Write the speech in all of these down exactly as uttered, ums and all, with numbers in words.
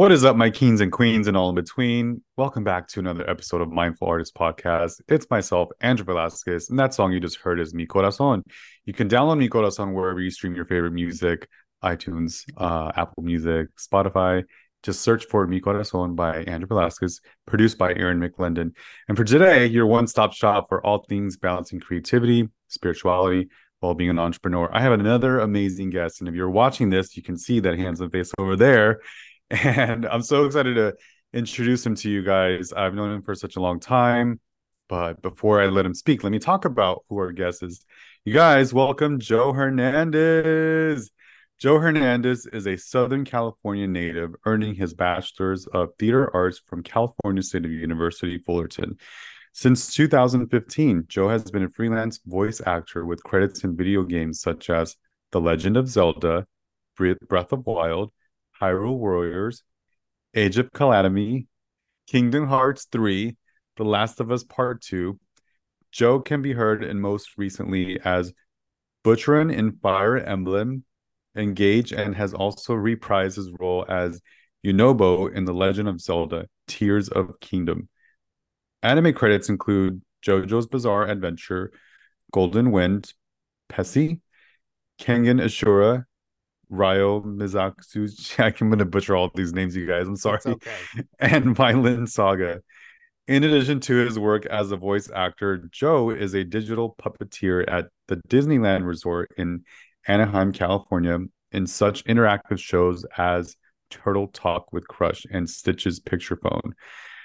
What is up, my kings and queens and all in between? Welcome back to another episode of Mindful Artist Podcast. It's myself, Andrew Velasquez, and that song you just heard is Mi Corazon. You can download Mi Corazon wherever you stream your favorite music, iTunes, uh, Apple Music, Spotify. Just search for Mi Corazon by Andrew Velasquez, produced by Aaron McLendon. And for today, your one-stop shop for all things balancing creativity, spirituality, while being an entrepreneur. I have another amazing guest, and if you're watching this, you can see that handsome face over there. And I'm so excited to introduce him to you guys. I've known him for such a long time, but before I let him speak, let me talk about who our guest is. You guys, welcome Joe Hernandez. Joe Hernandez is a Southern California native, earning his bachelor's of theater arts from California State University, Fullerton. Since two thousand fifteen, Joe has been a freelance voice actor with credits in video games such as The Legend of Zelda, Breath of Wild, Hyrule Warriors, Age of Calamity, Kingdom Hearts three, The Last of Us Part two. Joe can be heard in most recently as Butcherin in Fire Emblem, Engage, and has also reprised his role as Yunobo in The Legend of Zelda, Tears of Kingdom. Anime credits include JoJo's Bizarre Adventure, Golden Wind, Pessy, Kengan Ashura, Ryo Mizaksu. I'm going to butcher all these names, you guys. I'm sorry. It's okay. And Violin Saga. In addition to his work as a voice actor, Joe is a digital puppeteer at the Disneyland Resort in Anaheim, California, in such interactive shows as Turtle Talk with Crush and Stitch's Picture Phone.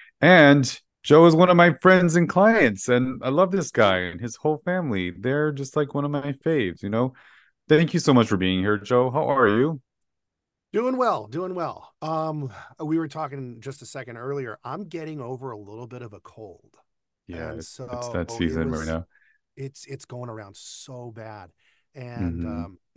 And Joe is one of my friends and clients, and I love this guy and his whole family. They're just like one of my faves, you know? Thank you so much for being here, Joe. How are you? Doing well, doing well. Um, we were talking just a second earlier. I'm getting over a little bit of a cold. Yeah, And it's, it's that so it season right was now. it's it's going around so bad. And Mm-hmm. um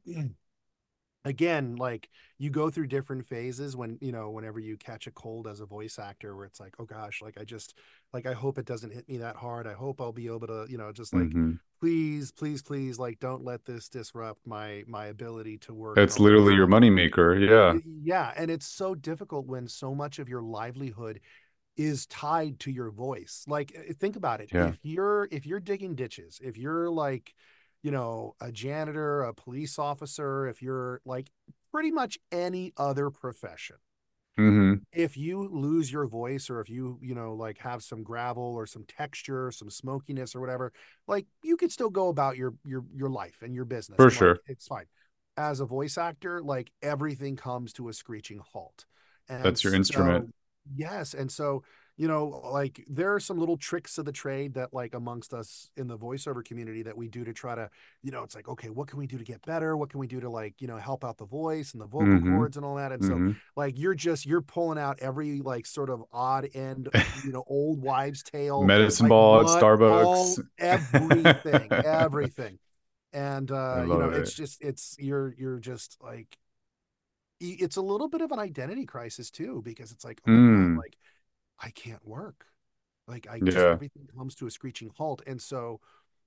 again, like you go through different phases when, you know, whenever you catch a cold as a voice actor where it's like, oh gosh, like I just like I hope it doesn't hit me that hard. I hope I'll be able to, you know, just like Mm-hmm. please, please, please, like don't let this disrupt my my ability to work It's as a voice literally your actor. moneymaker. Yeah. Yeah, and it's so difficult when so much of your livelihood is tied to your voice. Like eh, think about it. Yeah. If you're if you're digging ditches, if you're like, you know, a janitor, a police officer, if you're like pretty much any other profession, Mm-hmm. if you lose your voice or if you, you know, like have some gravel or some texture, some smokiness or whatever, like you could still go about your your your life and your business For and like sure. it's fine. As a voice actor, like everything comes to a screeching halt. And That's your instrument. so yes, and so you know, like there are some little tricks of the trade that like amongst us in the voiceover community that we do to try to, you know, it's like, okay, what can we do to get better? What can we do to like, you know, help out the voice and the vocal Mm-hmm. cords and all that? And so Mm-hmm. like you're just you're pulling out every like sort of odd end, you know, old wives tale, Medicine like ball at what Starbucks. all everything everything. And I uh you know love it's it. just it's you're you're just like it's a little bit of an identity crisis too, because it's like, oh my god, Mm. like I can't work, like I just Yeah. everything comes to a screeching halt. And so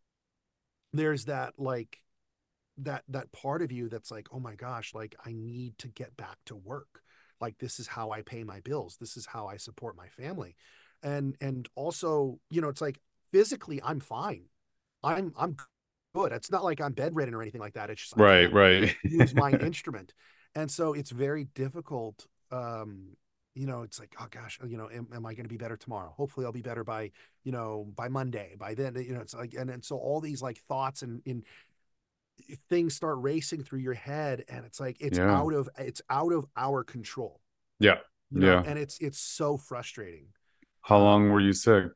there's that like that that part of you that's like, oh my gosh, like I need to get back to work. Like this is how I pay my bills. This is how I support my family. And and also, you know, it's like physically I'm fine. I'm I'm good. It's not like I'm bedridden or anything like that. It's just I Right, can't right. use my instrument. And so it's very difficult. Um, you know, it's like, oh gosh, you know, am, am I going to be better tomorrow? Hopefully I'll be better by, you know, by Monday, by then, you know, it's like, and, and so all these like thoughts and, and things start racing through your head, and it's like it's Yeah. out of it's out of our control, Yeah. you know, Yeah. and it's it's so frustrating. How long um were you sick?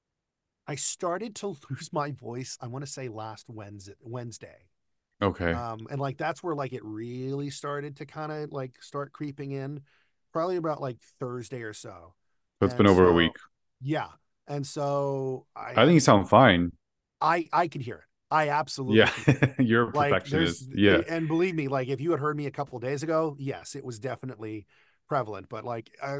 I started to lose my voice, I want to say last wednesday wednesday Okay. um and like that's where like it really started to kind of like start creeping in, probably about like Thursday or so. So it's been And over a week. so yeah, and so I think you i sound fine. i i, I can hear it. I absolutely Yeah. can hear it. You're a Like there's perfectionist. Yeah. and believe me, like if you had heard me a couple of days ago, yes, it was definitely prevalent. But like I,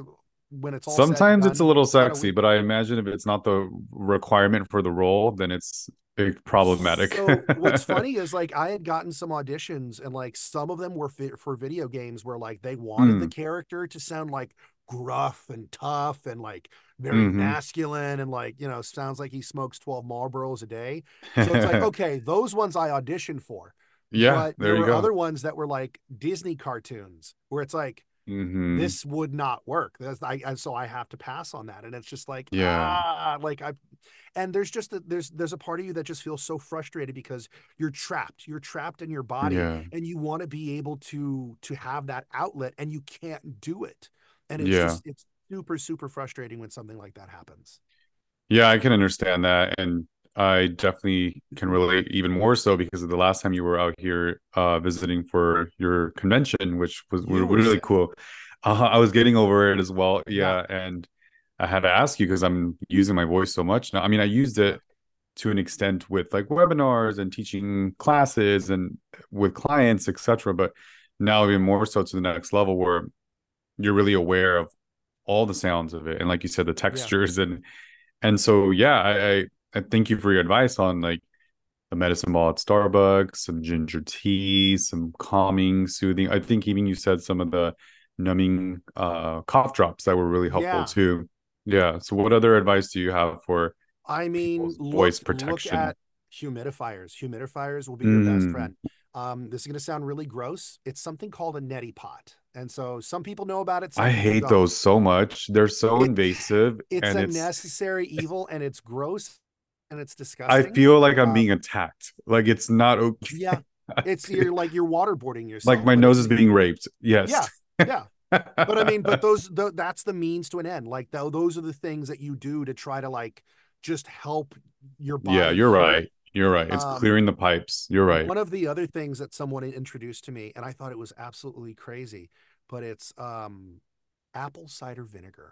when it's all said and Sometimes it's a done, little kind of sexy, weird. but I imagine if it's not the requirement for the role, then it's big problematic. So what's funny is like I had gotten some auditions and like some of them were fi- for video games where like they wanted the Mm, character to sound like gruff and tough and like very hmm. masculine and like, you know, sounds like he smokes twelve Marlboros a day. So it's like, okay, those ones I auditioned for. Yeah, But there there you were go. other ones that were like Disney cartoons where it's like Hmm. this would not work. That's I and so I have to pass on that. And it's just like, Yeah, ah, like I and there's just a, there's there's a part of you that just feels so frustrated because you're trapped. You're trapped in your body yeah, and you want to be able to to have that outlet and you can't do it. And it's yeah. just it's super super frustrating when something like that happens. Yeah, I can understand that. And I definitely can relate even more so because of the last time you were out here uh, visiting for your convention, which was You were really sick. cool. Uh, I was getting over it as well. Yeah. Yeah. And I had to ask you because I'm using my voice so much now. I mean, I used Yeah. it to an extent with like webinars and teaching classes and with clients, et cetera. But now even more so to the next level where you're really aware of all the sounds of it. And like you said, the Yeah. textures and and so, yeah, I, I, I thank you for your advice on like the medicine ball at Starbucks, some ginger tea, some calming, soothing. I think even you said some of the numbing uh, cough drops that were really helpful Yeah. too. Yeah. So, what other advice do you have for I mean, people's voice look look protection? at humidifiers. Humidifiers will be your best Mm, friend. Um, this is going to sound really gross. It's something called a neti pot, and so some people know about it, some I people hate don't. those so much. They're so It invasive, it's and a it's. necessary evil, and it's gross, and it's I disgusting. feel like I'm Uh, being attacked. Like it's not yeah, okay. it's you're like you're waterboarding Like yourself, my but nose it's is being raped. yeah, Yes. yeah. But I mean, but those th- that's the means to an end. Like th- those are the things that you do to try to like just help your Yeah, body you're heal. right. You're right. It's Um, clearing the pipes. You're right. one of the other things that someone introduced to me, and I thought it was absolutely crazy, but it's um, apple cider vinegar.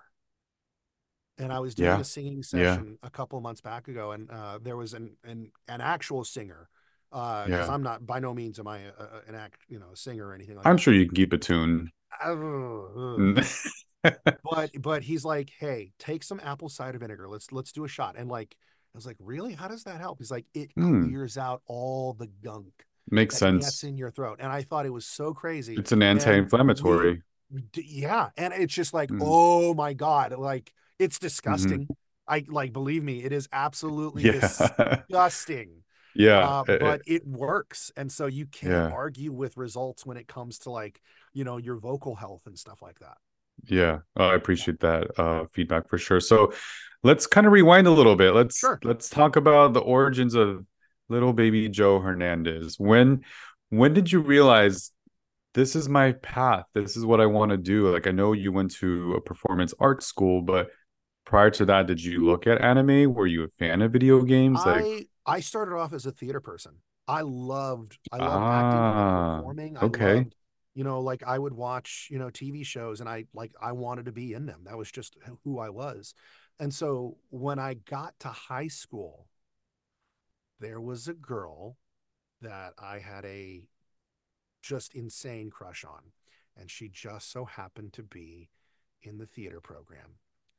And I was doing Yeah. a singing Yeah. session a couple of months back ago, and uh, there was an an an actual singer, because uh, Yeah. I'm not by no means am I a, a, an act you know a singer or anything like I'm that. sure you can keep a tune. But but he's like, hey, take some apple cider vinegar. Let's let's do a shot. And like I was like, really? How does that help? He's like, it Hmm. clears out all the gunk Makes that gets sense. in your throat. And I thought it was so crazy. It's an And we, anti-inflammatory. yeah, and it's just like, Mm. oh my god, like it's Hmm. disgusting. I like believe me, it is absolutely Yeah. disgusting. Yeah. Uh, It- but it- it works, and so you can't yeah. argue with results when it comes to like you know your vocal health and stuff like that. Yeah. Oh, I appreciate that uh feedback for sure. So let's kind of rewind a little bit. Let's Sure. let's talk about the origins of little baby Joe Hernandez. When when did you realize this is my path? This is what I want to do? Like I know you went to a performance art school, but prior to that, did you look at anime? Were you a fan of video games? Like, I I started off as a theater person. I loved I loved acting. I loved ah, performing. I okay. loved, you know, like I would watch, you know, T V shows and I like I wanted to be in them. That was just who I was. And so when I got to high school, there was a girl that I had a just insane crush on. And she just so happened to be in the theater program.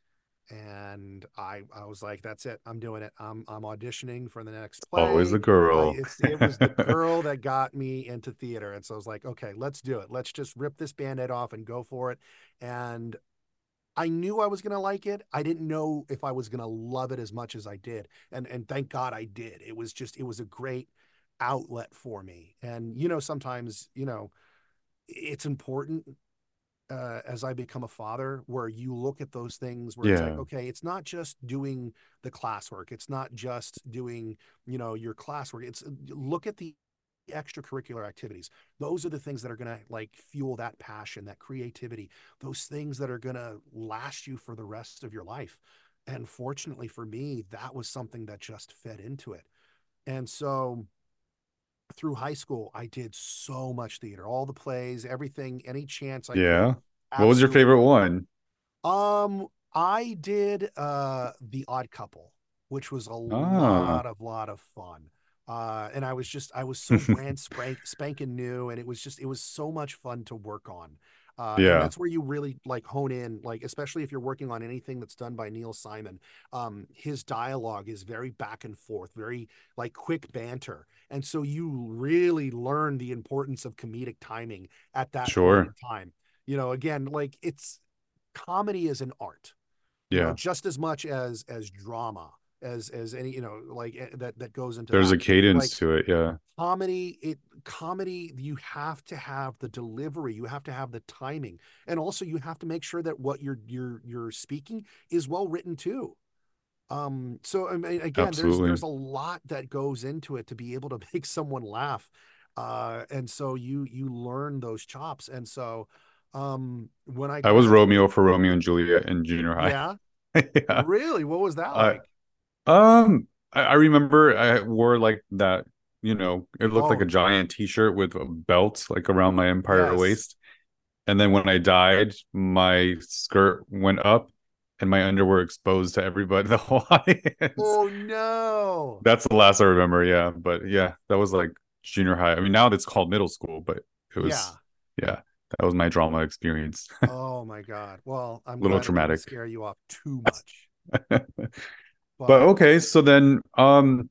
And I I was like, that's it. I'm doing it. I'm I'm auditioning for the next Always a play. I girl. it's it was the girl that got me into theater. And so I was like, okay, let's do it. Let's just rip this band-aid off and go for it. And I knew I was gonna like it. I didn't know if I was gonna love it as much as I did. And and thank God I did. It was just it was a great outlet for me. And you know, sometimes, you know, it's important uh, as I become a father, where you look at those things where it's like, Yeah, okay, it's not just doing the classwork, it's not just doing, you know, your classwork. It's look at the extracurricular activities. Those are the things that are going to like fuel that passion, that creativity, those things that are going to last you for the rest of your life. And fortunately for me, that was something that just fed into it. And so through high school, I did so much theater, all the plays, everything, any chance I could. yeah. What was your favorite Absolutely. one? Um, I did uh The Odd Couple, which was a Ah, lot of lot of fun. Uh, and I was just I was so brand spank spanking new, and it was just it was so much fun to work on. Uh, and Yeah. that's where you really like hone in, like especially if you're working on anything that's done by Neil Simon. Um, his dialogue is very back and forth, very like quick banter, and so you really learn the importance of comedic timing at that point in Sure. time. You know, again, like it's comedy is an art, you know, Yeah. just as much as as drama as as any, you know, like eh, that that goes into There's a that. cadence Like to it. Yeah. comedy, it comedy, you have to have the delivery, you have to have the timing, and also you have to make sure that what you're you're you're speaking is well written too. Um, so I mean, again, there's Absolutely. there's a lot that goes into it to be able to make someone laugh. Uh, and so you you learn those chops. And so um when I I was graduated, Romeo for Romeo and Juliet in junior high. yeah, Yeah. really, what was that I like? um I, I remember I wore like that, you know, it looked like Oh, a giant t-shirt with a belt like around my empire yes. waist. And then when I died, my skirt went up and my underwear exposed to everybody, the whole audience. Oh no. That's the last I remember, yeah. But yeah, that was like junior high. I mean, now it's called middle school, but it was, Yeah. yeah, that was my drama experience. A Oh my God. Well, I'm little glad it didn't traumatic. scare you off too much. But But okay, so then um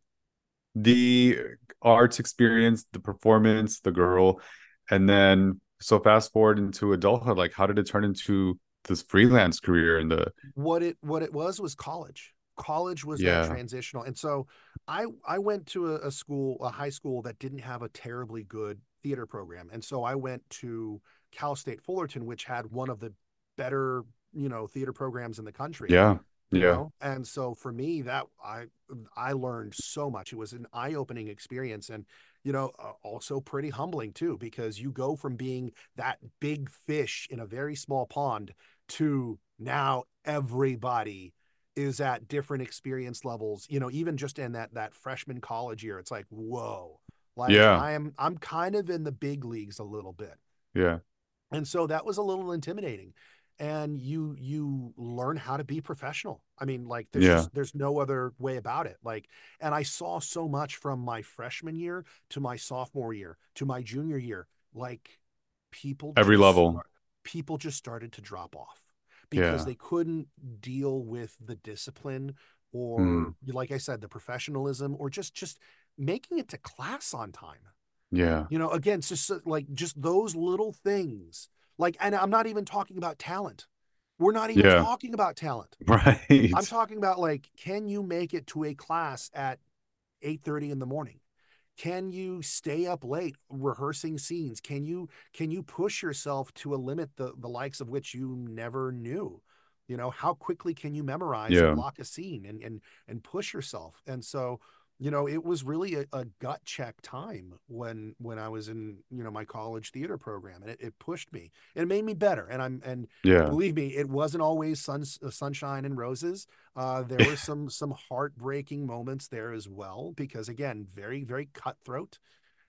the arts experience, the performance, the girl, and then so fast forward into adulthood, like how did it turn into this freelance career in the what it what it was was college. College was that yeah, transitional. And so I I went to a, a school, a high school that didn't have a terribly good theater program. And so I went to Cal State Fullerton, which had one of the better, you know, theater programs in the country, yeah, you yeah, know. And so for me, that I I learned so much. It was an eye-opening experience, and you know, uh, also pretty humbling too, because you go from being that big fish in a very small pond to now everybody is at different experience levels, you know, even just in that that freshman college year. It's like, whoa, like yeah, i'm i'm kind of in the big leagues a little bit. yeah, And so that was a little intimidating, and you you learn how to be professional. I mean, like there's yeah. just there's no other way about it. Like, and I saw so much from my freshman year to my sophomore year to my junior year. Like people Every just level. start, people just started to drop off because Yeah. they couldn't deal with the discipline, or Mm, like I said, the professionalism, or just just making it to class on time. yeah. You know, again, it's just so- like just those little things. Like, and I'm not even talking about talent. We're not even Yeah. talking about talent. I'm Right. talking about like, can you make it to a class at eight thirty in the morning? Can you stay up late rehearsing scenes? Can you can you push yourself to a limit the the likes of which you never knew? You know, how quickly can you memorize and Yeah. block a scene and and and push yourself? And so, you know, it was really a, a gut check time when when I was in, you know, my college theater program, and it, it pushed me. It made me better. And I'm and Yeah. believe me, it wasn't always sun, sunshine and roses. Uh, there were some some heartbreaking moments there as well, because again, very very cutthroat.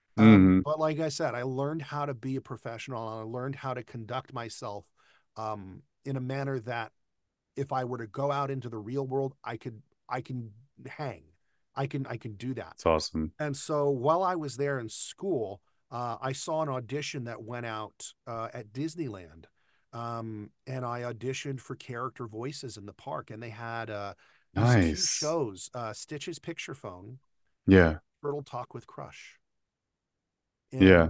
Um, Hmm. but like I said, I learned how to be a professional, and I learned how to conduct myself um, in a manner that if I were to go out into the real world, I could I can hang, I can I can do that. It's awesome. And so while I was there in school, uh, I saw an audition that went out uh, at Disneyland. Um, and I auditioned for character voices in the park. And they had uh, these two Nice. shows, uh, Stitch's Picture Phone and Yeah. Turtle Talk with Crush. Yeah. And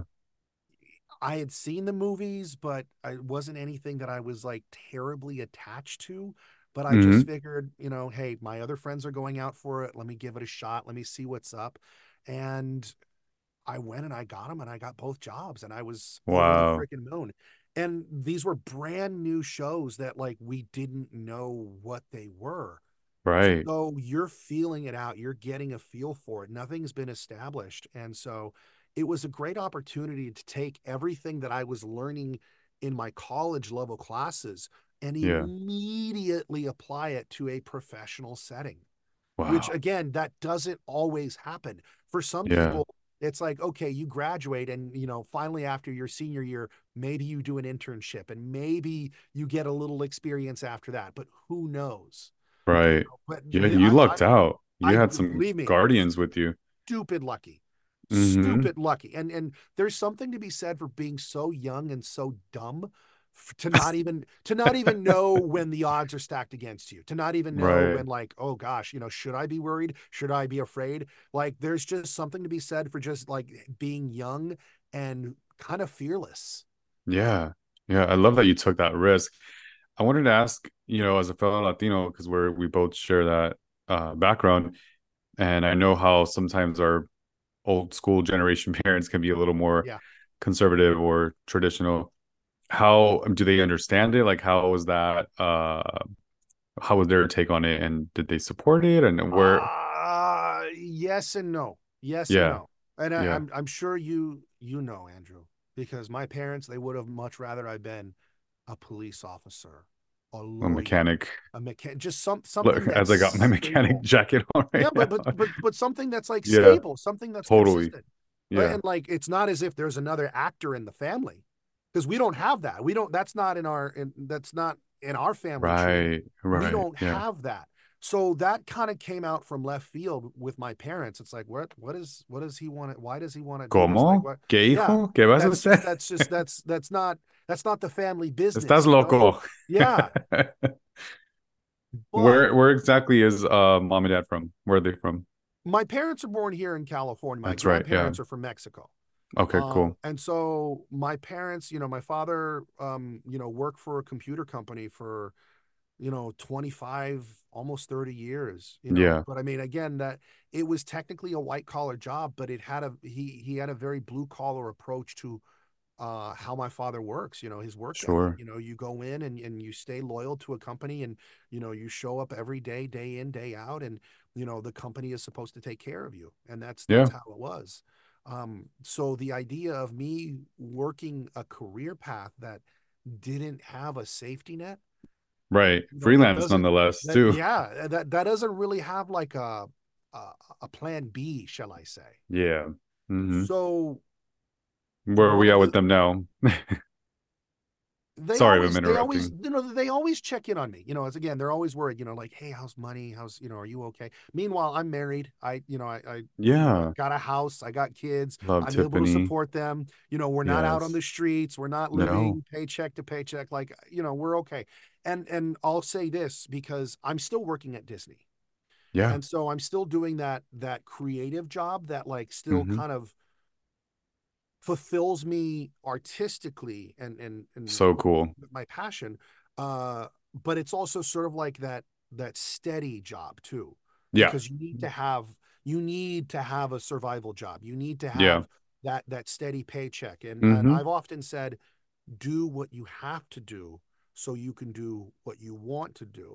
I had seen the movies, but it wasn't anything that I was like terribly attached to. But I just Hmm. figured, you know, hey, my other friends are going out for it. Let me give it a shot. Let me see what's up. And I went and I got them, and I got both jobs, and I was over the Wow. freaking moon. And these were brand new shows that like we didn't know what they were. Right. So you're feeling it out, you're getting a feel for it. Nothing's been established. And so it was a great opportunity to take everything that I was learning in my college level classes and Yeah. immediately apply it to a professional setting, which Wow. again, that doesn't always happen. For some Yeah. people, it's like, okay, you graduate, and you know, finally after your senior year, maybe you do an internship, and maybe you get a little experience after that, but who knows? You Right. know, but Yeah. the, You I, I, lucked out. You I had some believe me, guardians with you. stupid lucky, Hmm. stupid lucky. And and there's something to be said for being so young and so dumb to not even to not even know when the odds are stacked against you, to not even know Right. when, like, oh gosh, you know, should I be worried, should I be afraid? Like, there's just something to be said for just like being young and kind of fearless. Yeah. Yeah. I love that you took that risk. I wanted to ask, you know, as a fellow Latino, because we're we both share that uh, background, and I know how sometimes our old school generation parents can be a little more Yeah. conservative or traditional. How do they understand it? Like, how was that? Uh, how was their take on it, and did they support it? And where? Uh yes and no. Yes and Yeah, no. And I, yeah, I'm I'm sure you you know, Andrew, because my parents, they would have much rather I been a police officer, a a lawyer, mechanic. a mechanic, just some Look, something as I got my that's mechanic stable. jacket on right Yeah, but but now. but but something that's like Yeah, stable, something that's totally. consistent. Right? Yeah, And like, it's not as if there's another actor in the family, because we don't have that. We don't that's not in our in, that's not in our family tree. right, We right. don't Yeah. have that. So that kind of came out from left field with my parents. It's like, what what is what does he want to, why does he want to do this? Like, ¿Cómo? what? ¿Qué Yeah. hijo? ¿Qué vas a That's just hacer? that's just that's that's not that's not the family Estás business, you know? loco. Yeah. But Where where exactly is uh mom and dad from? Where are they from? my parents are born here in California. My That's right. Yeah. grandparents are from Mexico. Okay, Uh, cool. and so my parents, you know, my father, um, you know, worked for a computer company for, you know, twenty-five, almost thirty years, you know. Yeah, But I mean, again, that it was technically a white collar job, but it had a, he, he had a very blue collar approach to uh, how my father works, you know, his work ethic. sure. You know, you go in and, and you stay loyal to a company, and, you know, you show up every day, day in, day out. And, you know, the company is supposed to take care of you. And that's, that's Yeah, how it was. Um, so the idea of me working a career path that didn't have a safety net, right. you know, that Freelance doesn't, nonetheless that, too. yeah, that, that doesn't really have like a, a, a plan B, shall I say. Yeah. Hmm. So Where are one we of at with the, them now? they Sorry if I'm always they always interrupting. you know they always check in on me, you know, as again, they're always worried, you know, like, hey, how's money, how's, you know, are you okay? Meanwhile, I'm married. I you know I, I you know, I Yeah. got a house, I got kids, Love I'm able to Tiffany. support them. You know, we're not out on Yes. the streets, we're not No. living paycheck to paycheck, like, you know, we're okay. And and I'll say this, because I'm still working at Disney, Yeah. and so I'm still doing that that creative job that, like, still Hmm. kind of fulfills me artistically, and and and So cool. my passion. uh but it's also sort of like that that steady job too, Yeah. because you need to have you need to have a survival job, you need to Yeah. have that that steady paycheck. And and Hmm. I've often said, do what you have to do so you can do what you want to do.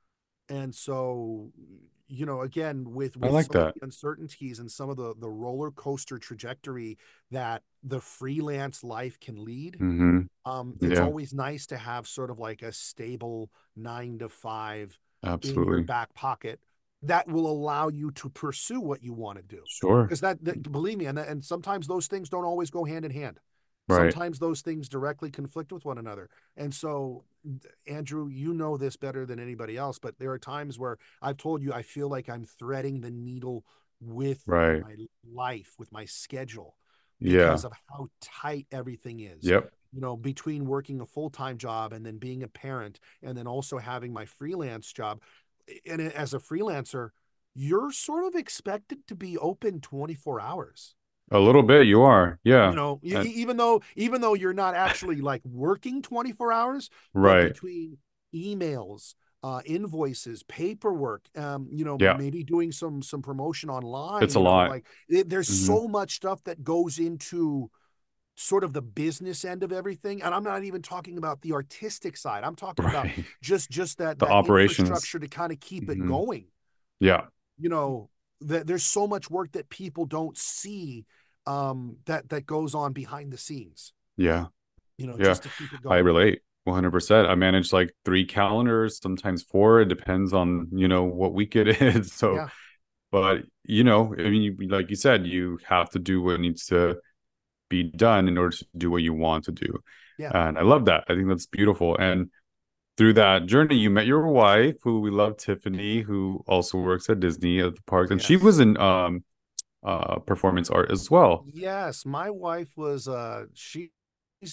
And so, you know, again, with I with like some of that. the uncertainties and some of the the roller coaster trajectory that the freelance life can lead, Hmm. um, it's Yeah. always nice to have sort of like a stable nine to five in your Absolutely. back pocket that will allow you to pursue what you want to do. Sure. Because that, that, believe me, and, and sometimes those things don't always go hand in hand. Right. Sometimes those things directly conflict with one another. And so, Andrew, you know this better than anybody else, but there are times where I've told you I feel like I'm threading the needle with Right. my life, with my schedule, Yeah. because of how tight everything is. Yep. You know, between working a full time job and then being a parent and then also having my freelance job. And as a freelancer, you're sort of expected to be open twenty-four hours. A little bit you are. You Yeah. know, Uh, even though even though you're not actually like working twenty-four hours, but right. between emails, uh, invoices, paperwork, um, you know, Yeah. maybe doing some some promotion It's online, a you know, lot. like it, there's Hmm. so much stuff that goes into sort of the business end of everything. And I'm not even talking about the artistic side, I'm talking about Right. just just that The that operations. infrastructure to kind of keep it Hmm. going. Yeah. You know, that there's so much work that people don't see, um that that goes on behind the scenes, Yeah. you know, Yeah. just to keep it I going. relate one hundred percent. I manage like three calendars, sometimes four. It depends on, you know, what week it is. So, Yeah. but, you know, I mean, you, like you said, you have to do what needs to be done in order to do what you want to do. Yeah. And I love that. I think that's beautiful. And through that journey, you met your wife, who we love, Tiffany, who also works at Disney at the parks, and she Yes. was in um uh performance art as well. Yes, my wife was uh she's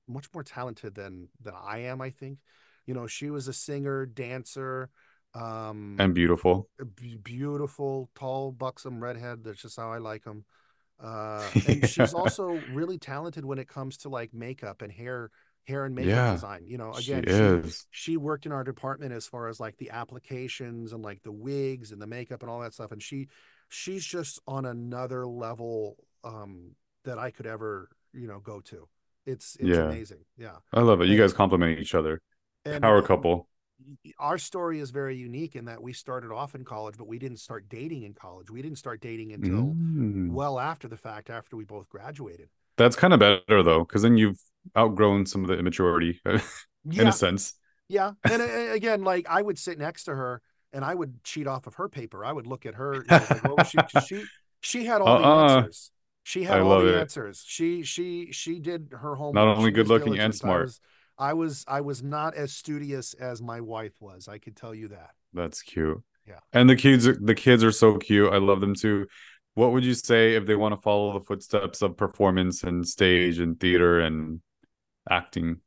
much more talented than than I am, I think. You know, she was a singer, dancer, um And beautiful. beautiful, tall, buxom redhead. That's just how I like them. Uh, and she's also really talented when it comes to like makeup and hair, hair and makeup Yeah, design. You know, she again, she is. she worked in our department as far as like the applications and like the wigs and the makeup and all that stuff. And she she's just on another level um that I could ever, you know, go to. It's it's Yeah, amazing. Yeah. I love it. You And guys complement each other. and Power uh, couple. our story is very unique in that we started off in college, but we didn't start dating in college. We didn't start dating until Mm. well after the fact, after we both graduated. That's kind of better though, because then you've outgrown some of the immaturity in a Yeah, sense. yeah. And uh, again, like I would sit next to her and I would cheat off of her paper. I would look at her, you know, like what was she? Because she she had all the Uh-uh. answers. She had I all love the it. answers. She she she did her Not homework. only She good was looking and diligent. I smart. was I was I was not as studious as my wife was. I could tell you that. That's cute. Yeah. And the kids, the kids are so cute. I love them too. What would you say if they want to follow the footsteps of performance and stage and theater and acting?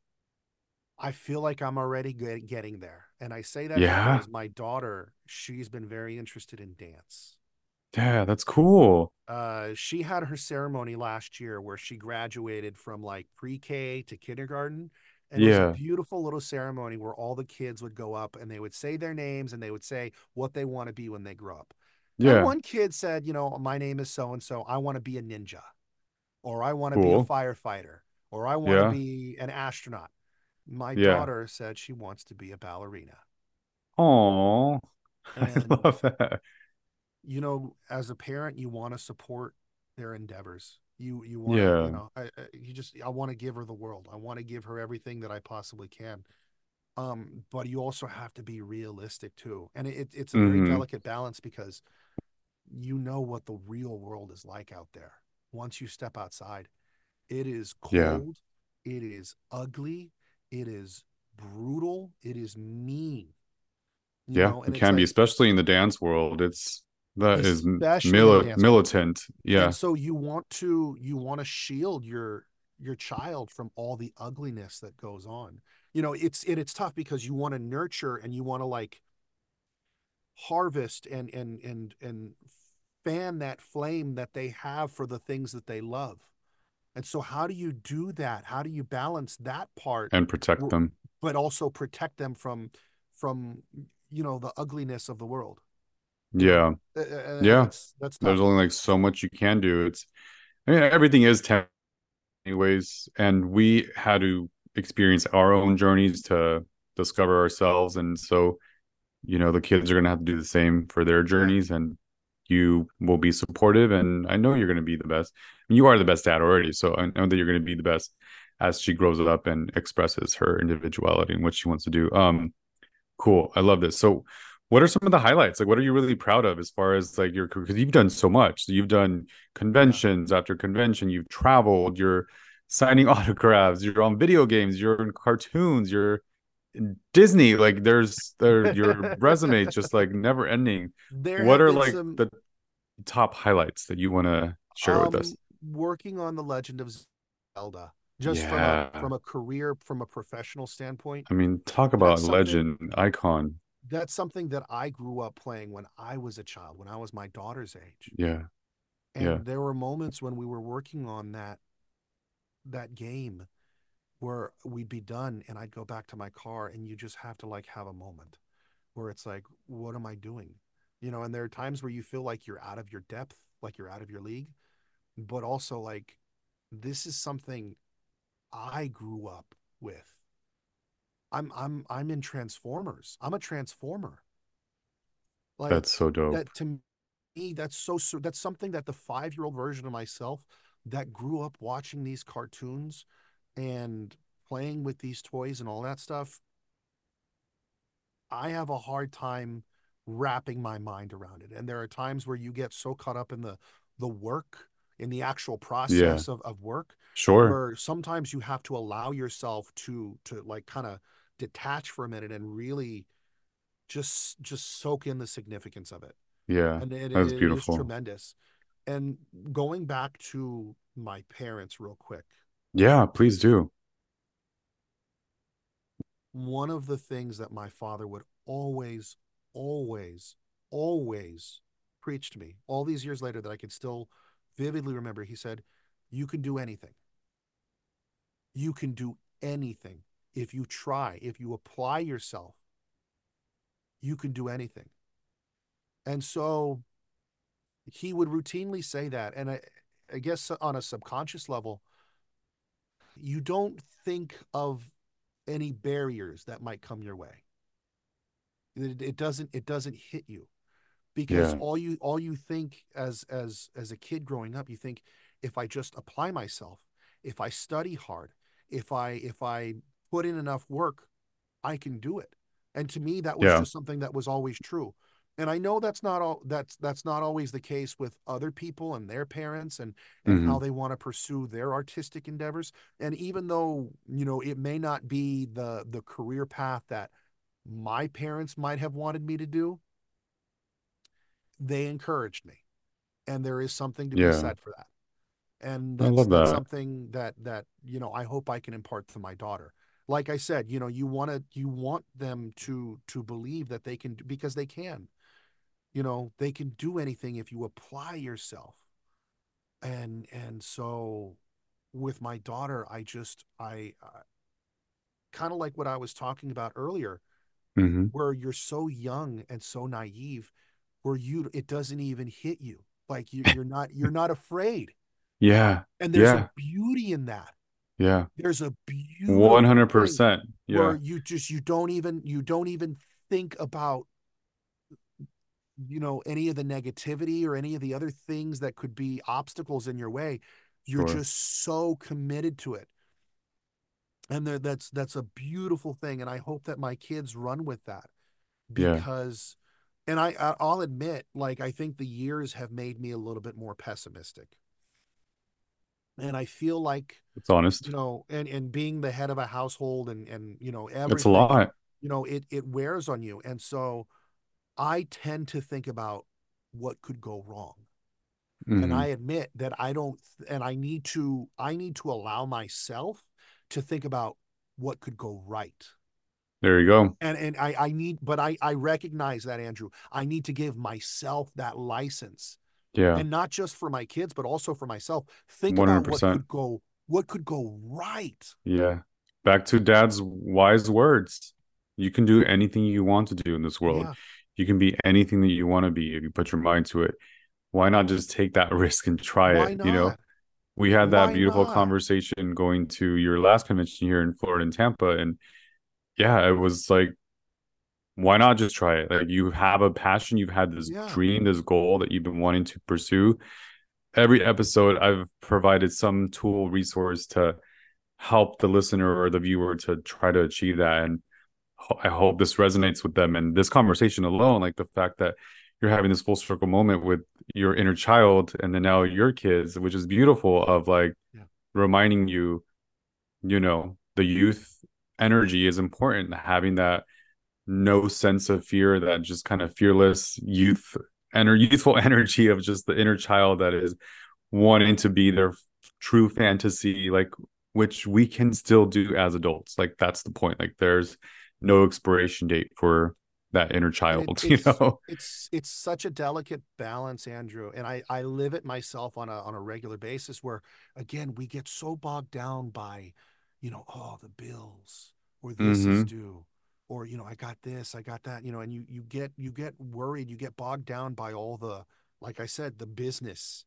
I feel like I'm already get, getting there. And I say that Yeah, because my daughter, she's been very interested in dance. yeah, that's cool. Uh, she had her ceremony last year where she graduated from like pre-K to kindergarten. And it was a Yeah, beautiful little ceremony where all the kids would go up and they would say their names and they would say what they want to be when they grow up. And yeah, one kid said, you know, my name is so and so. I want to be a ninja, or I want to be a cool. firefighter, or I want to Yeah, be an astronaut. My yeah. daughter said she wants to be a ballerina. Oh, I And, love that. you know, as a parent, you want to support their endeavors. You, you want to, you Yeah. know, I, I, you just, I want to give her the world. I want to give her everything that I possibly can. Um, but you also have to be realistic too. And it, it's a very Mm-hmm. delicate balance because you know what the real world is like out there. Once you step outside, it is Yeah. cold, it is ugly, it is brutal, it is mean, you Yeah. know, and It it's can be, like, especially in the dance world. It's that is especially in the mili dance world. militant. And Yeah. so you want to you want to shield your your child from all the ugliness that goes on. You know, it's it, it's tough because you want to nurture and you want to like harvest and and and and fan that flame that they have for the things that they love. And so how do you do that? How do you balance that part And protect them. but also protect them from from you know the ugliness of the world, you know? Yeah. And Yeah. that's that's There's tough. only like so much you can do. It's, I mean, everything is temp anyways, and we had to experience our own journeys to discover ourselves. And so, you know, the kids are going to have to do the same for their Yeah. journeys, and you will be supportive. And I know you're going to be the best. You are the best dad already. So I know that you're going to be the best as she grows up and expresses her individuality and what she wants to do. Um, cool. I love this. So, what are some of the highlights? Like, what are you really proud of as far as like your, because you've done so much. So you've done Yeah. conventions after convention, you've traveled, you're signing autographs, you're on video games, you're in cartoons, you're in Disney. Like, there's there your resume is just like never ending. There What have are been like some the top highlights that you want to share with us? um working on the Legend of Zelda just from a Yeah. from a career, from a professional standpoint. I mean, talk That's about something legend, icon. that's something that I grew up playing when I was a child, when I was my daughter's age. Yeah. Yeah. And there were moments when we were working on that that game where we'd be done and I'd go back to my car and you just have to like have a moment where it's like, what am I doing? You know, and there are times where you feel like you're out of your depth, like you're out of your league, but also like this is something I grew up with. I'm I'm I'm in Transformers. I'm a Transformer. That's Like so dope. that to me, that's so, so that's something that the five year old version of myself that grew up watching these cartoons and playing with these toys and all that stuff, I have a hard time wrapping my mind around it. And there are times where you get so caught up in the the work, in the actual Yeah. process of, of work, Sure. where sometimes you have to allow yourself to to like kind of detach for a minute and really just just soak in the significance of it. Yeah. And it, That's it is beautiful. tremendous. And going back to my parents real quick, Yeah, please do. one of the things that my father would always, always, always preach to me all these years later that I can still vividly remember, he said, you can do anything. You can do anything. If you try, if you apply yourself, you can do anything. And so he would routinely say that. And I, I guess on a subconscious level, you don't think of any barriers that might come your way. It, it doesn't it doesn't hit you because Yeah. all you all you think as as as a kid growing up, you think if I just apply myself, if I study hard, if I if I put in enough work, I can do it. And to me, that was Yeah. just something that was always true. And I know that's not all that's that's not always the case with other people and their parents and and how Hmm. they want to pursue their artistic endeavors. And even though, you know, it may not be the the career path that my parents might have wanted me to do, they encouraged me. And there is something to be Yeah. said for that. And I that's love that's that. something that that you know I hope I can impart to my daughter. Like I said, you know, you want to you want them to to believe that they can, because they can. You know, they can do anything if you apply yourself. And and so with my daughter, I just I uh, kind of like what I was talking about earlier, Hmm. where you're so young and so naive, where you it doesn't even hit you. Like you you're not you're not afraid. Yeah. And there's a Yeah. beauty in that. Yeah. There's a beautiful thing one hundred percent. where Yeah. you just you don't even you don't even think about, you know, any of the negativity or any of the other things that could be obstacles in your way. You're Sure. just so committed to it. And there, that's that's a beautiful thing, and I hope that my kids run with that. Yeah. Because and I I- I'll admit, like, I think the years have made me a little bit more pessimistic. And I feel like, It's honest. you know, and and being the head of a household and and you know It's a everything, lot. you know, it it wears on you. And so I tend to think about what could go wrong. And I Hmm. admit that I don't, and I need to I need to allow myself to think about what could go right. There you go. And and I I need, but I I recognize that, Andrew. I need to give myself that license, Yeah. and not just for my kids, but also for myself. Think about what one hundred percent. could go what could go right. Yeah. Back to dad's wise words. You can do anything you want to do in this world. Yeah. You can be anything that you want to be if you put your mind to it. Why not just take that risk and try Why it? You know, not? we had that Why beautiful not? conversation going to your last convention here in Florida in Tampa. And yeah, it was like, why not just try it? Like you have a passion, you've had this Yeah. dream, this goal that you've been wanting to pursue. Every episode, I've provided some tool resource to help the listener or the viewer to try to achieve that. And I hope this resonates with them. And this conversation alone, like the fact that you're having this full circle moment with your inner child and then now your kids, which is beautiful, of like Yeah. reminding you, you know, the youth energy is important. Having that no sense of fear, that just kind of fearless youth and youthful energy of just the inner child that is wanting to be their true fantasy, like, which we can still do as adults. Like that's the point. Like there's no expiration date for that inner And it, child, you it's know. it's it's such a delicate balance, Andrew. And I I live it myself on a on a regular basis, where again we get so bogged down by, you know, oh, the bills, or this is Mm-hmm. due, or you know, I got this, I got that, you know, and you you get you get worried, you get bogged down by all the, like I said, the business,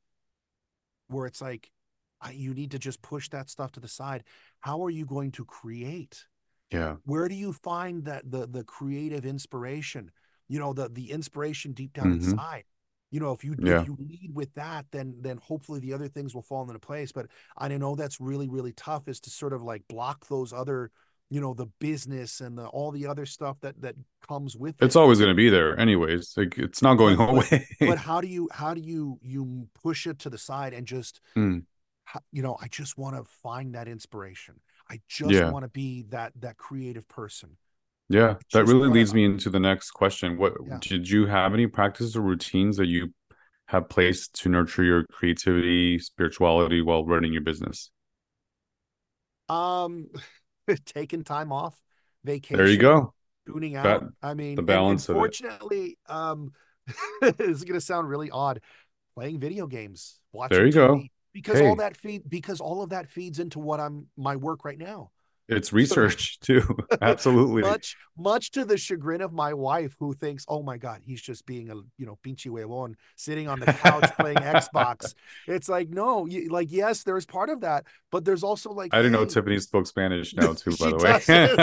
where it's like, I, you need to just push that stuff to the side. How are you going to create? Yeah. Where do you find that the the creative inspiration, you know, the the inspiration deep down Mm-hmm. inside? You know, if you if Yeah. you lead with that, then then hopefully the other things will fall into place. But I know that's really really tough, is to sort of like block those other, you know, the business and the all the other stuff that that comes with It's it. always going to be there anyways. Like it's not going but but away. but how do you how do you you push it to the side and just, Mm. you know, I just want to find that inspiration. I just Yeah. want to be that that creative person. Yeah. I That just really want leads to, me into the next question. What yeah. did you have any practices or routines that you have placed to nurture your creativity, spirituality while running your business? Um, taking time off, There you vacation, go. tuning That out. I the mean, and and balance of it. fortunately, um, this is gonna sound really odd, playing video games, There watching you go. T V, because all Hey, that feed because all of that feeds into what I'm my work right now. it's So research too. Absolutely. much much to the chagrin of my wife, who thinks, oh my god, he's just being a, you know, pinche huevon sitting on the couch playing Xbox. It's like, no, you, like, yes, there's part of that, but there's also like, I didn't know hey, Tiffany spoke Spanish now too, by she the way. does it.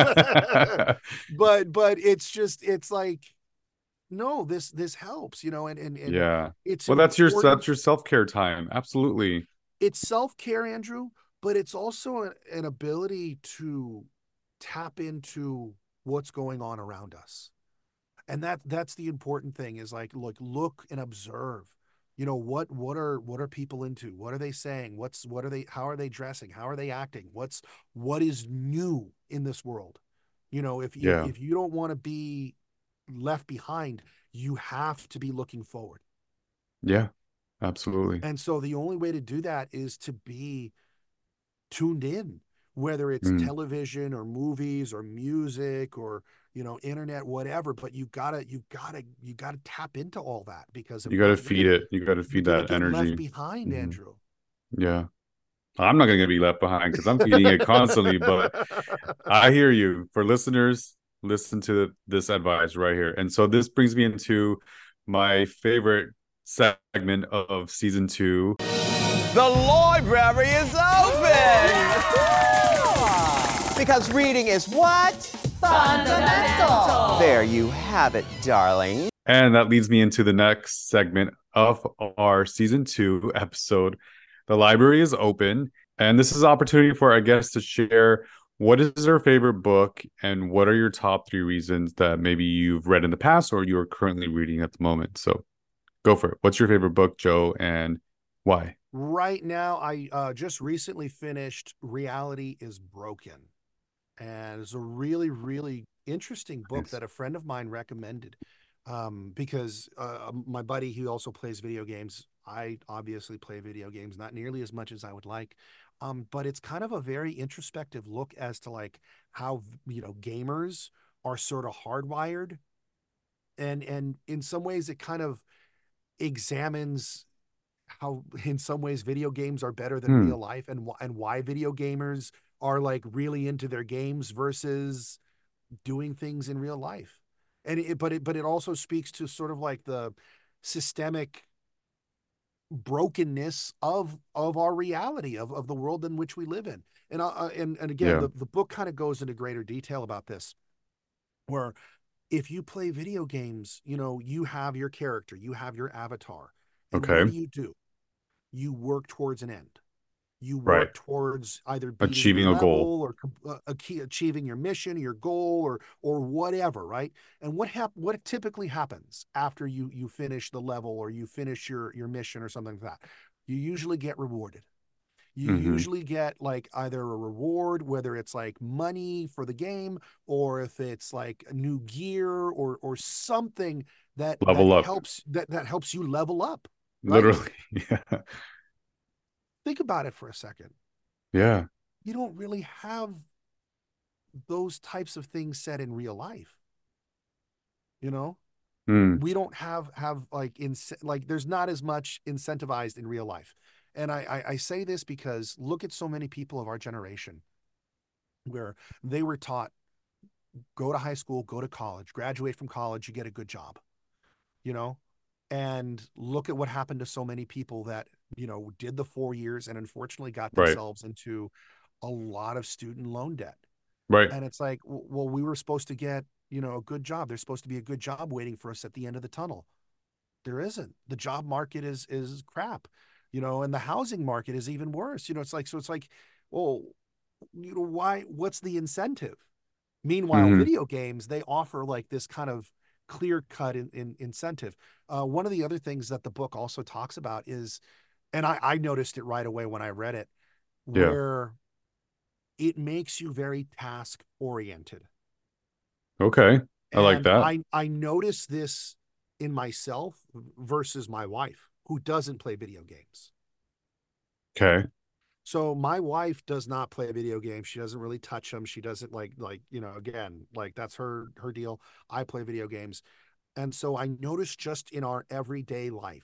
but but it's just, it's like, no, this this helps, you know, and and and Yeah. it's Well, that's your important. that's your self-care time. Absolutely. It's self-care, Andrew, but it's also an, an ability to tap into what's going on around us. And that that's the important thing, is like, look, look and observe. You know, what what are what are people into? What are they saying? What's what are they how are they dressing? How are they acting? What's what is new in this world? You know, if if Yeah. if you don't want to be left behind, you have to be looking forward. Yeah. Absolutely. And so the only way to do that is to be tuned in, whether it's Mm. television or movies or music or, you know, internet, whatever. But you gotta you gotta you gotta tap into all that, because if You got to not, you're feed gonna it. You got to you're feed gonna that get left energy. behind, Hmm. Andrew. Yeah. I'm not going to be left behind because I'm feeding it constantly, but I hear you. For listeners, listen to this advice right here. And so this brings me into my favorite segment of season two. The library is open! Because reading is what? Fundamental. There you have it, darling. And that leads me into the next segment of our season two episode. The library is open, and this is an opportunity for our guests to share what is their favorite book and what are your top three reasons that maybe you've read in the past or you are currently reading at the moment. So go for it. What's your favorite book, Joe, and why? Right now, I uh, just recently finished Reality is Broken. And it's a really, really interesting book Nice. that a friend of mine recommended. Um, because uh, my buddy, he also plays video games. I obviously play video games, not nearly as much as I would like. Um, but it's kind of a very introspective look as to like how, you know, gamers are sort of hardwired. And and in some ways it kind of examines how in some ways video games are better than Hmm. real life, and and why video gamers are like really into their games versus doing things in real life. And it, but it but it also speaks to sort of like the systemic brokenness of of our reality, of of the world in which we live in. And uh, and and again, Yeah. the the book kind of goes into greater detail about this, where if you play video games, you know, you have your character, you have your avatar. And what Okay. do you do? You work towards an end. You Right. work towards either beating your Achieving a goal. level or uh, achieving your mission, your goal, or or whatever, right? And what hap- what typically happens after you you finish the level or you finish your your mission or something like that? You usually get rewarded. You Hmm. usually get like either a reward, whether it's like money for the game, or if it's like a new gear or or something that that Level up. helps that that helps you level up, right? Literally. Yeah. Think about it for a second. Yeah. You don't really have those types of things said in real life, you know. Hmm. We don't have have like in like there's not as much incentivized in real life. And I, I i say this because look at so many people of our generation where they were taught, go to high school, go to college, graduate from college, you get a good job, you know. And look at what happened to so many people that, you know, did the four years and unfortunately got Right. themselves into a lot of student loan debt. Right. And it's like, well, we were supposed to get, you know, a good job. There's supposed to be a good job waiting for us at the end of the tunnel. There isn't. The job market is is crap, you know, and the housing market is even worse. You know, it's like, so it's like, well, you know, why, what's the incentive? Meanwhile, Hmm. video games, they offer like this kind of clear cut in, in incentive. Uh, one of the other things that the book also talks about is, and I, I noticed it right away when I read it, Yeah. where it makes you very task oriented. Okay. I like And that. I I notice this in myself versus my wife, who doesn't play video games. Okay. So my wife does not play video games. She doesn't really touch them. She doesn't like like, you know, again, like that's her her deal. I play video games. And so I noticed just in our everyday life,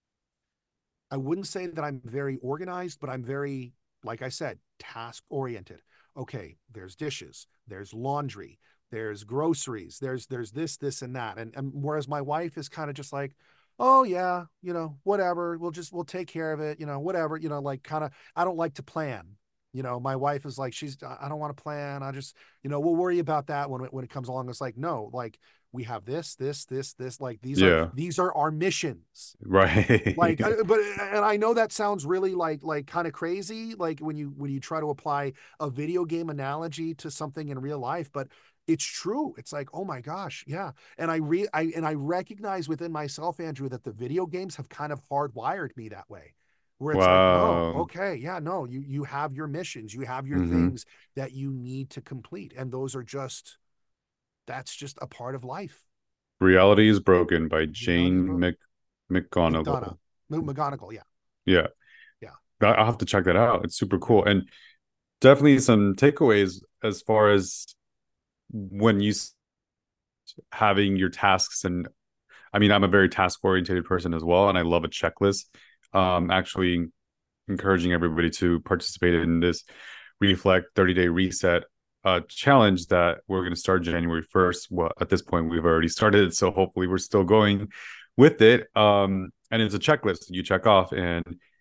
I wouldn't say that I'm very organized, but I'm very, like I said, task oriented. Okay, there's dishes, there's laundry, there's groceries, there's there's this, this, and that. And, and whereas my wife is kind of just like, oh yeah, you know, whatever. We'll just we'll take care of it, you know, whatever, you know, like kind of I don't like to plan. You know, my wife is like, she's I don't want to plan. I just, you know, we'll worry about that when it when it comes along. It's like, no, like we have this, this, this, this, like these are Yeah. these are our missions. Right. Like I- but and I know that sounds really like like kind of crazy like when you when you try to apply a video game analogy to something in real life, but it's true. It's like, oh my gosh, yeah. And I re I and I recognize within myself, Andrew, that the video games have kind of hardwired me that way, where it's like, no, Wow. okay, yeah, no, you you have your missions, you have your Hmm. things that you need to complete, and those are just that's just a part of life. Reality is Broken by Reality is Jane broken. Mc McDonough, McGonigal. McGonagall, yeah, Yeah. yeah. I- I'll have to check that out. It's super cool. And definitely some takeaways as far as when you s- having your tasks. And I mean, I'm a very task oriented person as well, and I love a checklist. Um, actually encouraging everybody to participate in this Reflect thirty day reset uh, challenge that we're going to start January first. Well, at this point, we've already started, so hopefully we're still going with it. Um, and it's a checklist you check off, and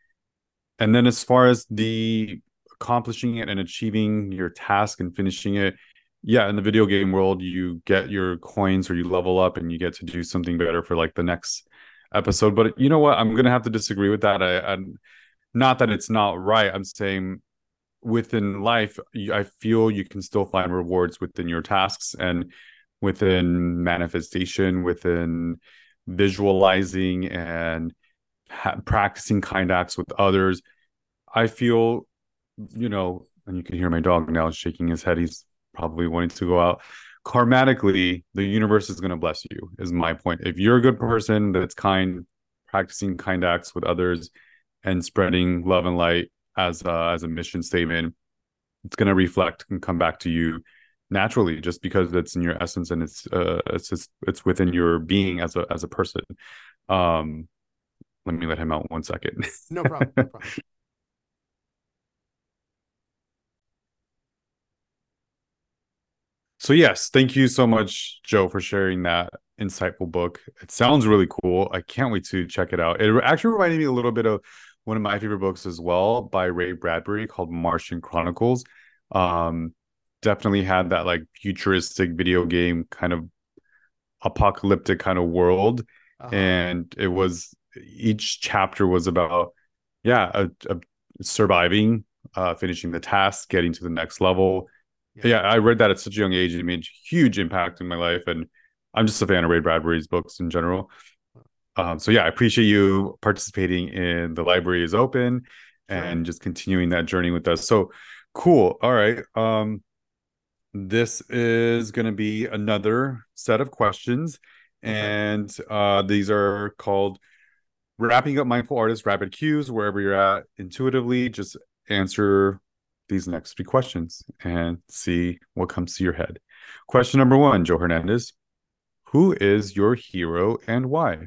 and then as far as the accomplishing it and achieving your task and finishing it, yeah, in the video game world, you get your coins or you level up and you get to do something better for like the next episode. But you know what? I'm gonna have to disagree with that. I, I not that it's not right. I'm saying within life, I feel you can still find rewards within your tasks and within manifestation, within visualizing and ha- practicing kind acts with others. I feel, you know, and you can hear my dog now shaking his head. He's probably wanting to go out. Karmatically, the universe is going to bless you, is my point. If you're a good person that's kind, practicing kind acts with others, and spreading love and light as a, as a mission statement, it's going to reflect and come back to you naturally, just because that's in your essence and it's uh it's just it's within your being as a as a person. Um, let me let him out one second. No problem, no problem. So yes, thank you so much, Joe, for sharing that insightful book. It sounds really cool. I can't wait to check it out. It actually reminded me a little bit of one of my favorite books as well by Ray Bradbury called Martian Chronicles. Um, definitely had that like futuristic video game kind of apocalyptic kind of world, Uh-huh. and it was each chapter was about yeah, a, a surviving, uh, finishing the task, getting to the next level. Yeah. Yeah, I read that at such a young age. It made huge impact in my life, and I'm just a fan of Ray Bradbury's books in general. Um, so yeah, I appreciate you participating in the library is open Sure. and just continuing that journey with us. So cool. All right. Um, this is going to be another set of questions, Okay. and uh, these are called wrapping up mindful artist rapid cues. Wherever you're at intuitively, just answer these next three questions and see what comes to your head. Question number one, Joe Hernandez: who is your hero and why?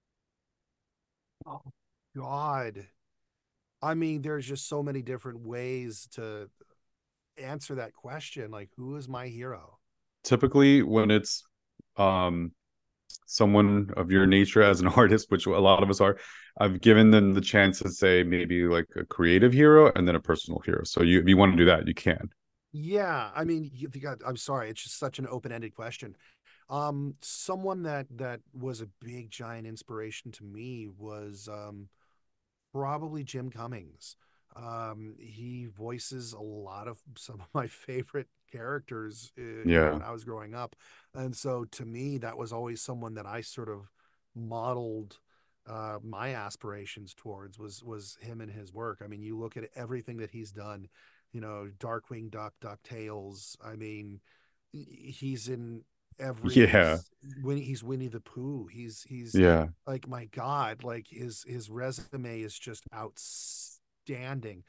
Oh God. I mean, there's just so many different ways to answer that question. Like, who is my hero? Typically when it's um someone of your nature as an artist, which a lot of us are, I've given them the chance to say maybe like a creative hero and then a personal hero. So you, if you want to do that, you can. Yeah, I mean, you, you I'm sorry, it's just such an open-ended question. Um, someone that that was a big giant inspiration to me was um probably Jim Cummings. Um, he voices a lot of some of my favorite characters, uh, you know, Yeah. when I was growing up. And so to me, that was always someone that I sort of modeled uh, my aspirations towards was was him and his work. I mean, you look at everything that he's done, you know, Darkwing Duck, DuckTales. I mean, he's in every Yeah. when he's Winnie the Pooh. He's he's Yeah. like my God, like his his resume is just outstanding.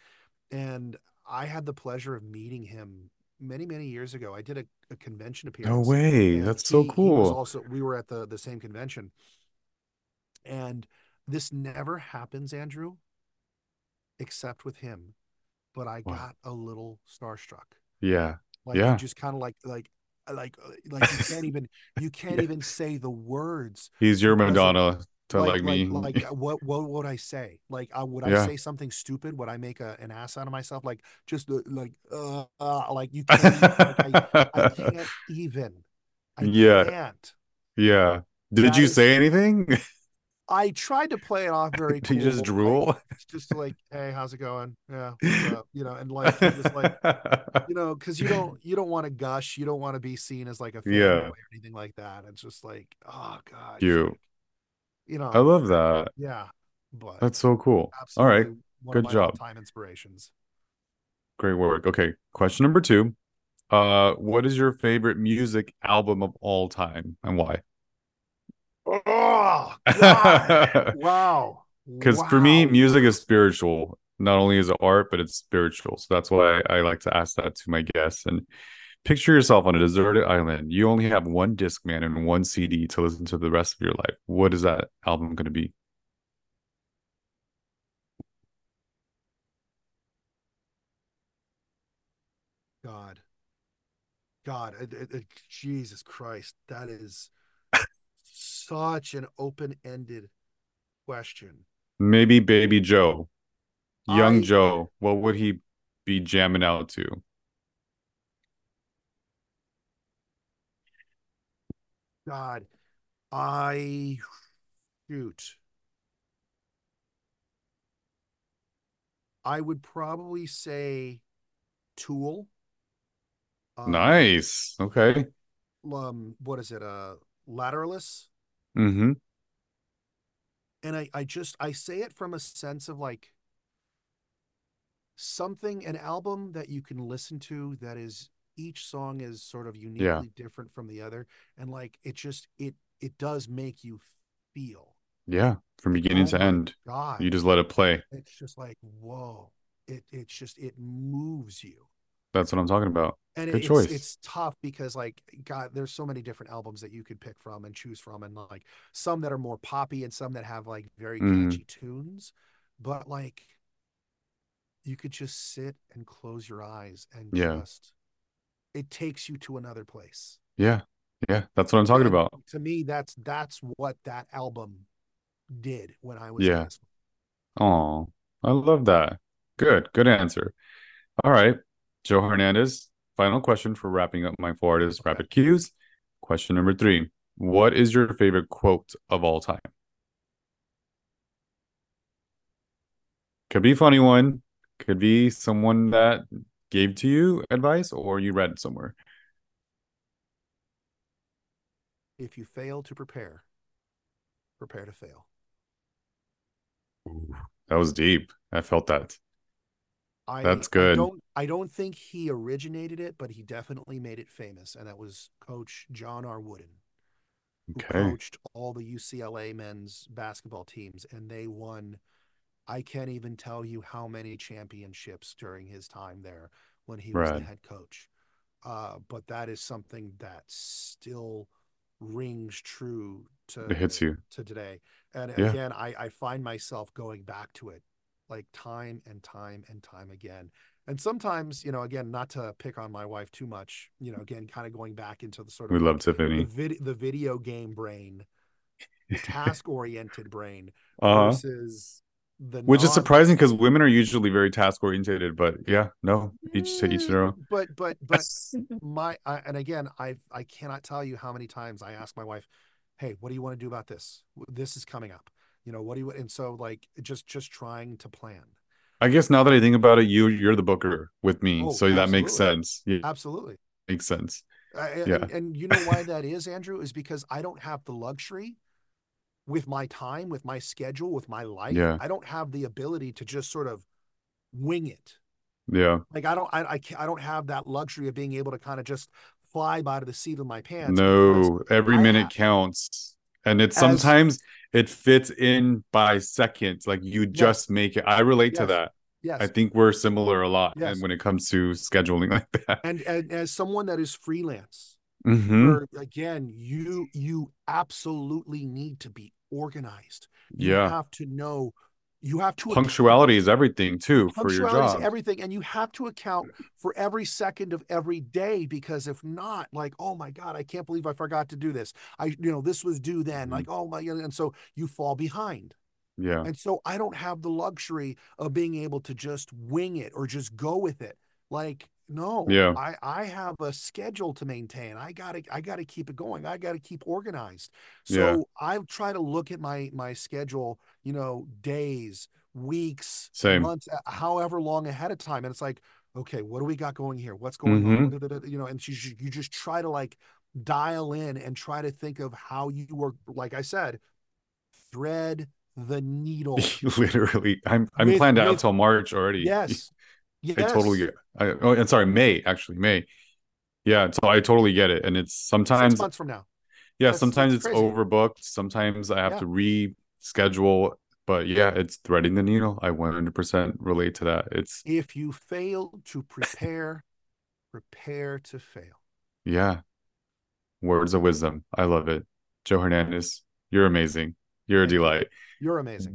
and I had the pleasure of meeting him many many years ago. I did a, a convention No appearance, way. and That's so he he was cool. also we were at the the same convention, and this never happens, Andrew, except with him. But I What? got a little starstruck. Yeah. Like you Yeah. just kind of like like like uh, like you can't even you can't Yeah. even say the words He's your because of Madonna to like like like me. like uh, what what would I say? Like uh, would I Yeah. say something stupid? Would I make a, an ass out of myself? Like just uh, like uh, uh like you can't even like I I can't even I Yeah. can't. Yeah. Did That you is say anything? I tried to play it off very Did you just cool, like drool? it's just like, hey, how's it going? Yeah, what's up? You know, and like you just like you know, because you don't you don't want to gush, you don't want to be seen as like a fanboy Yeah. or anything like that. It's just like, oh gosh, Cute. like you I know, love that. yeah, but That's so cool. All right. absolutely one of Good my job. all-time inspirations. Great work. Okay. Question number two. Uh, what is your favorite music album of all time and why? Oh gosh, wow, Because for me, wow. music is spiritual. Not only is it art, but it's spiritual. So that's why I, I like to ask that to my guests. And picture yourself on a deserted island. You only have one Discman and one C D to listen to the rest of your life. What is that album going to be? God, God, it, it, it- Jesus Christ, that is such an open-ended question. Maybe Baby Joe, Young I Joe. What would he be jamming out to? God, I shoot. I would probably say Tool. Um, Nice. Okay. um, what is it? Uh, Lateralis. Mm-hmm. And I, I just, I say it from a sense of like something, an album that you can listen to that is each song is sort of Yeah. uniquely different from the other, and like it just, it, it does make you feel Yeah. From like, beginning oh to my end. God, You just let it play. it's just like whoa. It, it's just, it moves you. That's what I'm talking about. And Good it's choice. it's tough because like God, there's so many different albums that you could pick from and choose from, and like some that are more poppy and some that have like very Mm, catchy tunes, but like you could just sit and close your eyes and yeah. just it takes you to another place. Yeah. Yeah. That's what I'm talking And about. to me, that's that's what that album did when I was in Yeah. high school. Oh, I love that. Good. Good answer. All right. Joe Hernandez, final question for wrapping up Mindful Artist Okay. Rapid Cues. Question number three. What is your favorite quote of all time? Could be a funny one, could be someone that gave to you advice or you read it somewhere. If you fail to prepare, prepare to fail. Ooh, that was deep. I felt that. I That's I good. don't I don't think he originated it, but he definitely made it famous, and that was Coach John R. Wooden, who Okay. coached all the U C L A men's basketball teams, and they won. I can't even tell you how many championships during his time there when he was the Right. head coach. Uh, but that is something that still rings true It to hits you. to today. And Yeah. again, I, I find myself going back to it like time and time and time again. And sometimes, you know, again, not to pick on my wife too much, you know, again, kind of going back into the sort We of love like the Tiffany. vid- the video game brain, the task oriented brain Uh-huh. versus the Which is non surprising because women are usually very task oriented, but yeah, no, each to each Eh, their own. but but but my I, and again I I cannot tell you how many times I ask my wife, hey, what do you want to do about this, this is coming up, you know, what do you, and so like just just trying to plan. I guess now that I think about it, you you're the booker with me, Oh, so that makes absolutely, sense. Yeah, absolutely. makes sense. I, Yeah. and and you know why that is, Andrew, is because I don't have the luxury with my time, with my schedule, with my life. Yeah. I don't have the ability to just sort of wing it. Yeah. Like I don't, I, I, I don't have that luxury of being able to kind of just fly by to the seat of my pants because No, every I minute have, counts. And it's as sometimes it fits in by seconds. Like you yes, just make it. I relate to yes, that. I Yes. think we're similar a lot, and Yes. when it comes to scheduling like that. And, and as someone that is freelance, Mm-hmm. where again, you you absolutely need to be organized. You Yeah. have to know, you have to account. Punctuality is everything too for your Punctuality is job. everything, and you have to account for every second of every day, because if not, like, oh my God, I can't believe I forgot to do this. I, you know, this was due then. Mhm. Like, oh my, and so you fall behind. Yeah. And so I don't have the luxury of being able to just wing it or just go with it. Like, no, Yeah. I, I have a schedule to maintain. I gotta, I gotta keep it going. I gotta keep organized. Yeah. So I try to look at my, my schedule, you know, days, weeks, Same. months, uh, however long ahead of time. And it's like, okay, what do we got going here? What's going Mm-hmm. on? What did it, you know, and you, you just try to like dial in and try to think of how you work. Like I said, thread the needle Literally, I'm I'm with planned out with till March already. yes, I totally yes, get. I, oh, and sorry, May actually May. Yeah, so I totally get it, and it's six sometimes months from now. yeah, That's sometimes that's it's crazy. overbooked. Sometimes I have Yeah. to reschedule. But yeah, it's threading the needle. I one hundred percent relate to that. It's If you fail to prepare, prepare to fail. yeah, words of wisdom. I love it. Joe Hernandez, you're amazing. You're a Thank you. delight. You're amazing.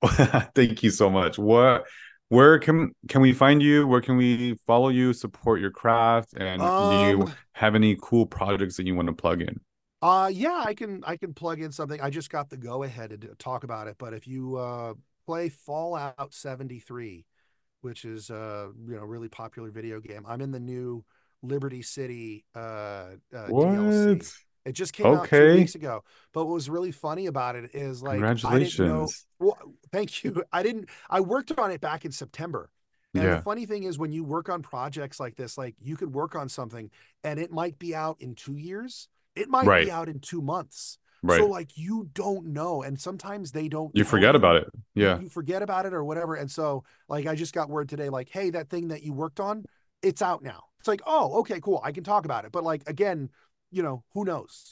Thank you so much. What, where can can we find you? Where can we follow you, support your craft, and do you Um, have any cool projects that you want to plug in? uh yeah, I can I can plug in something. I just got the go ahead to talk about it, but if you uh play Fallout seventy-three, which is uh you know, really popular video game. I'm in the new Liberty City uh, uh D L What? C. It just came out two Okay. weeks ago. But what was really funny about it is like I didn't know. Congratulations. Well, thank you. I didn't. I worked on it back in September. And the Yeah. funny thing is, when you work on projects like this, like you could work on something and it might be out in two years. It might Right. be out in two months. So Right. like you don't know, and sometimes they don't You tell forget you. about it. You, Yeah. you forget about it or whatever. And so like I just got word today, like, hey, that thing that you worked on, it's out now. It's like, oh, okay, cool. I can talk about it. But like again, you know, who knows?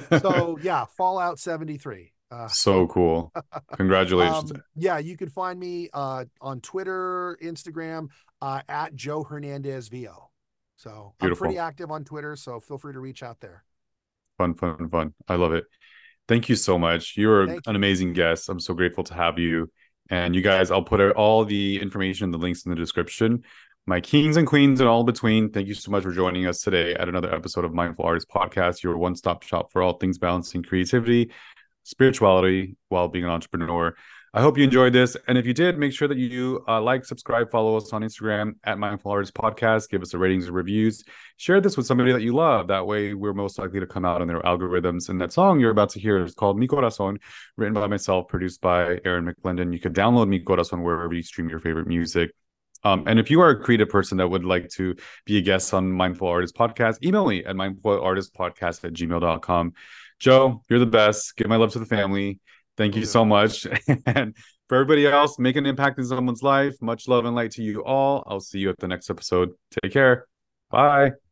So yeah, Fallout seventy-three. Uh, So cool. Congratulations. um, yeah, you can find me uh on Twitter, Instagram, uh, at Joe Hernandez V O. So I'm pretty Beautiful. active on Twitter, so feel free to reach out there. Fun, fun, fun. I love it. Thank you so much. You're an Thank you. amazing guest. I'm so grateful to have you. And you guys, I'll put all the information, the links in the description. My kings and queens and all between, thank you so much for joining us today at another episode of Mindful Artist Podcast, your one stop shop for all things balancing creativity, spirituality, while being an entrepreneur. I hope you enjoyed this. And if you did, make sure that you uh, like, subscribe, follow us on Instagram at Mindful Artist Podcast. Give us a ratings and reviews. Share this with somebody that you love. That way, we're most likely to come out in their algorithms. And that song you're about to hear is called Mi Corazon, written by myself, produced by Aaron McClendon. You could download Mi Corazon wherever you stream your favorite music. Um, and if you are a creative person that would like to be a guest on Mindful Artist Podcast, email me at mindfulartistpodcast at gmail dot com. Joe, you're the best. Give my love to the family. Thank Will you do. so much. And for everybody else, make an impact in someone's life. Much love and light to you all. I'll see you at the next episode. Take care. Bye.